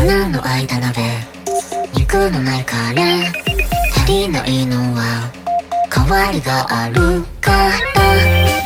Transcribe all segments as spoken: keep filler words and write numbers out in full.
穴の開いた鍋、肉のないカレー、足りないのは代わりがあるから。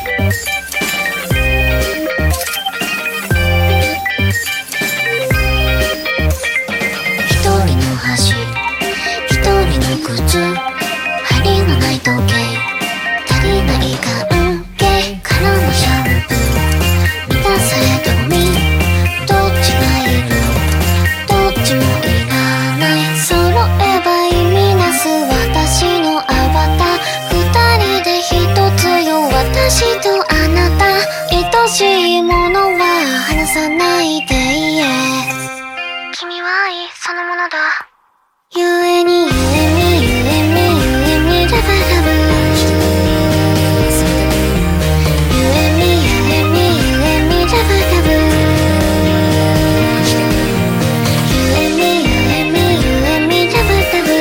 一人の箸、一人の靴、針のない時計、足りない関係からのシャンプー、満たされてゴミ、どっちがいる、どっちもいらない。揃えば意味なす私のアバター、二人で一つよ、私とあなた。愛しいものは離さないで言え、君は愛そのものだ。ゆえにゆえにゆえにゆえにラバラブ、ゆえにゆえにゆえにラバラブ、ゆえにゆえにゆえにラバラブ、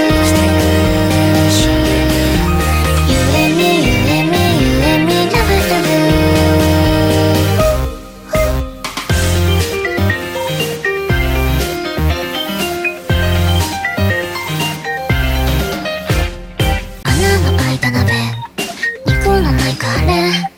ゆえにゆえにゆえにラバラブ。穴の開いた鍋、肉のないカレー、